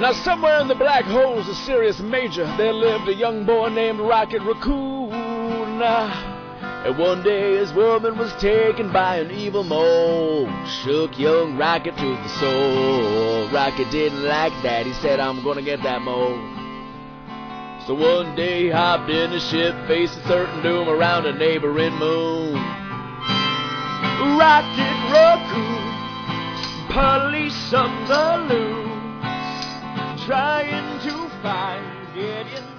Now somewhere in the black holes of Sirius Major, there lived a young boy named Rocket Raccoon. And one day his woman was taken by an evil mole. Shook young Rocket to the soul. Rocket didn't like that. He said, I'm gonna get that mole. So one day he hopped in a ship, faced a certain doom around a neighboring moon. Rocket Raccoon, police on the loose, trying to find Gideon